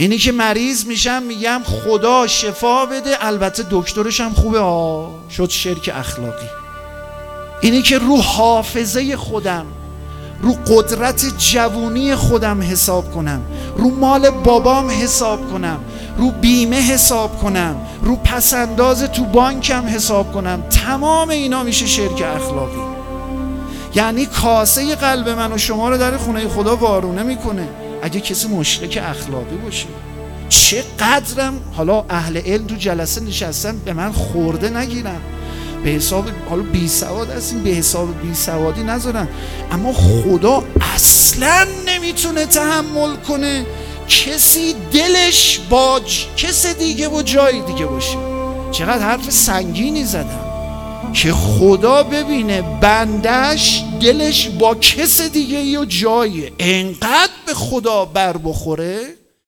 اینی که مریض میشم میگم خدا شفا بده، البته دکترش هم خوبه شد شرک اخلاقی. اینی که رو حافظه خودم، رو قدرت جوونی خودم حساب کنم، رو مال بابام حساب کنم، رو بیمه حساب کنم، رو پسنداز تو بانکم حساب کنم، تمام اینا میشه شرک اخلاقی. یعنی کاسه قلب من و شما رو در خونه خدا وارونه میکنه اگه کسی مشرک اخلاقی باشه. چقدرم حالا اهل علم تو جلسه نشستن به من خورده نگیرن، به حساب حالا بی سواد هستیم، به حساب بی سوادی نذارن، اما خدا اصلا نمیتونه تحمل کنه کسی دلش با کس دیگه و جای دیگه باشه. چقدر حرف سنگینی زدم که خدا ببینه بندش دلش با کس دیگه و جای، انقدر به خدا بر بخوره